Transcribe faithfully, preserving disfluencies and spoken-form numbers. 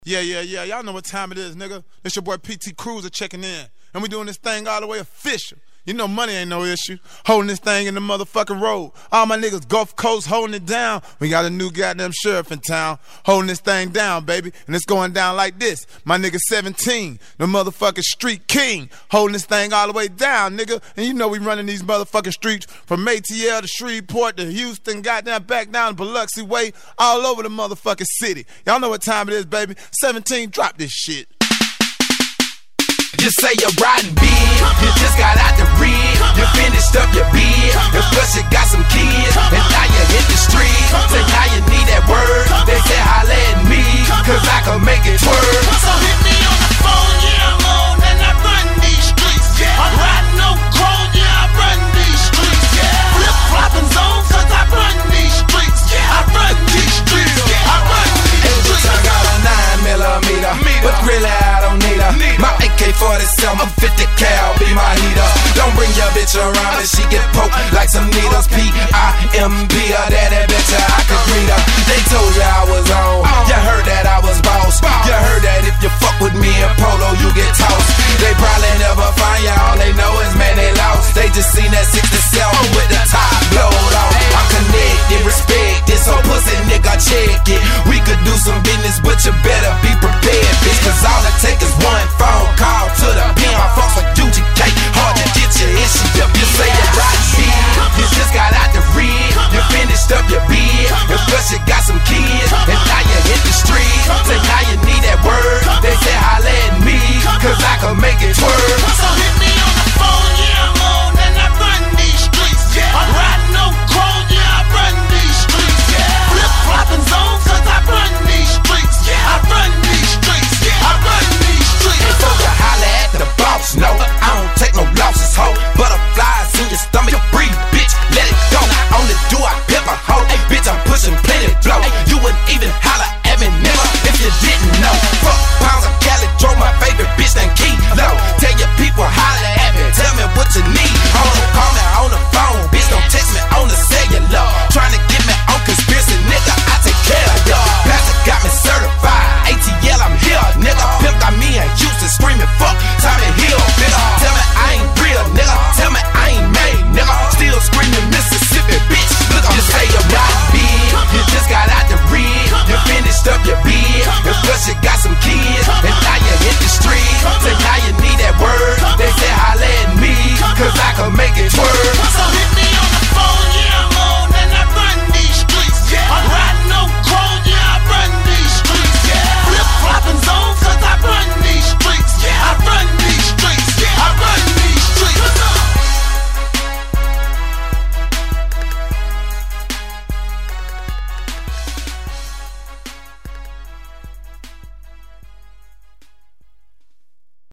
Yeah, yeah, yeah. Y'all know what time it is, nigga. It's your boy P T Cruiser checking in. And we doing this thing all the way official. You know money ain't no issue. Holding this thing in the motherfucking road. All my niggas Gulf Coast holding it down. We got a new goddamn sheriff in town holding this thing down, baby. And it's going down like this. My nigga seventeen, the motherfucking street king, holding this thing all the way down, nigga. And you know we running these motherfucking streets from A T L to Shreveport to Houston, goddamn back down Biloxi way, all over the motherfucking city. Y'all know what time it is, baby. seventeen, drop this shit. You say you're riding big, you just got out the rig, you finished up your bid, and plus you got some kids, and now you hit the street. Say how you need that word, they say holla at me, cause I can make it twerk. So hit me on the phone, yeah I'm on, and I run these streets. I'm riding no chrome, yeah I run these streets. Flip flopping's on, cause I run these streets. I run these streets, I run these streets. I got a nine millimeter, but really I don't need her. My A K forty-seven, fifty cal be my heater. Don't bring your bitch around and she get poked like some needles. P I M P her, that that bitch I could greet her. They told you I was on, you heard that I was